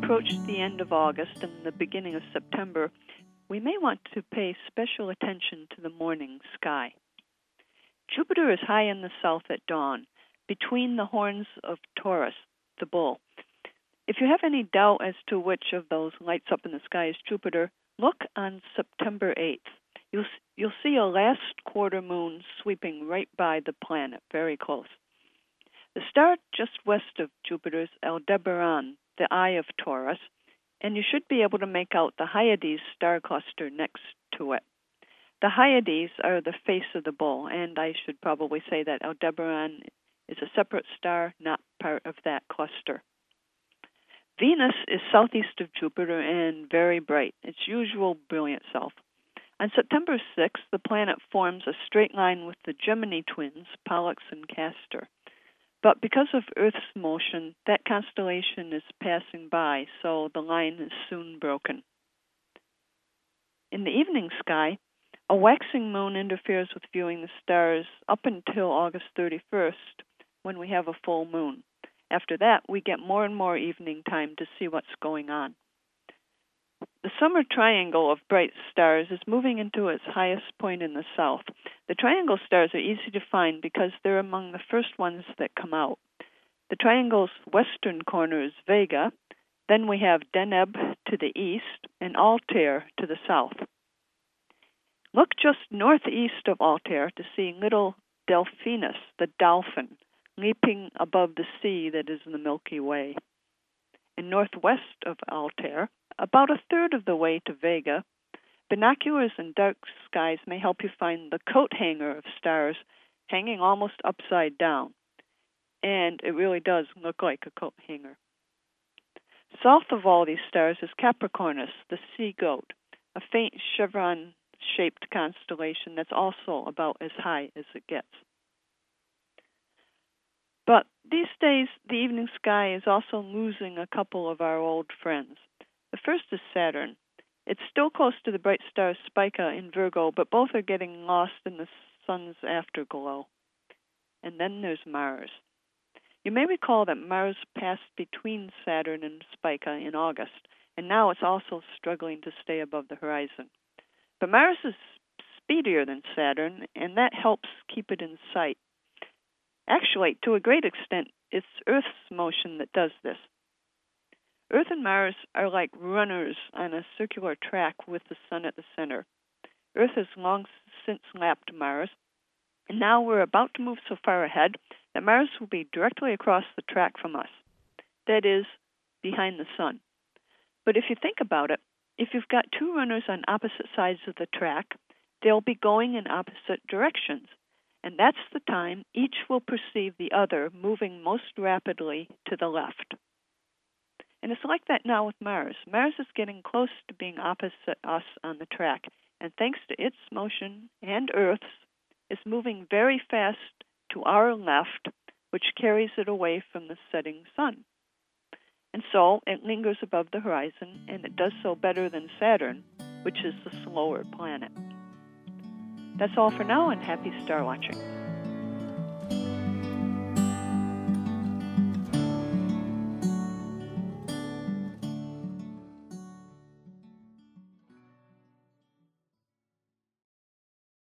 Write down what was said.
approach the end of August and the beginning of September, we may want to pay special attention to the morning sky. Jupiter is high in the south at dawn, between the horns of Taurus, the bull. If you have any doubt as to which of those lights up in the sky is Jupiter, look on September 8th. You'll see a last quarter moon sweeping right by the planet, very close. The star just west of Jupiter is Aldebaran, the eye of Taurus, and you should be able to make out the Hyades star cluster next to it. The Hyades are the face of the bull, and I should probably say that Aldebaran is a separate star, not part of that cluster. Venus is southeast of Jupiter and very bright, its usual brilliant self. On September 6th, the planet forms a straight line with the Gemini twins, Pollux and Castor. But because of Earth's motion, that constellation is passing by, so the line is soon broken. In the evening sky, a waxing moon interferes with viewing the stars up until August 31st, when we have a full moon. After that, we get more and more evening time to see what's going on. The summer triangle of bright stars is moving into its highest point in the south. The triangle stars are easy to find because they're among the first ones that come out. The triangle's western corner is Vega, then we have Deneb to the east and Altair to the south. Look just northeast of Altair to see little Delphinus, the dolphin, leaping above the sea that is the Milky Way. And northwest of Altair, about a third of the way to Vega, binoculars in dark skies may help you find the coat hanger of stars hanging almost upside down. And it really does look like a coat hanger. South of all these stars is Capricornus, the sea goat, a faint chevron-shaped constellation that's also about as high as it gets. But these days, the evening sky is also losing a couple of our old friends. The first is Saturn. It's still close to the bright star Spica in Virgo, but both are getting lost in the sun's afterglow. And then there's Mars. You may recall that Mars passed between Saturn and Spica in August, and now it's also struggling to stay above the horizon. But Mars is speedier than Saturn, and that helps keep it in sight. Actually, to a great extent, it's Earth's motion that does this. Earth and Mars are like runners on a circular track with the sun at the center. Earth has long since lapped Mars, and now we're about to move so far ahead that Mars will be directly across the track from us. That is, behind the sun. But if you think about it, if you've got two runners on opposite sides of the track, they'll be going in opposite directions. And that's the time each will perceive the other moving most rapidly to the left. And it's like that now with Mars. Mars is getting close to being opposite us on the track, and thanks to its motion and Earth's, it's moving very fast to our left, which carries it away from the setting sun. And so it lingers above the horizon, and it does so better than Saturn, which is the slower planet. That's all for now, and happy star watching.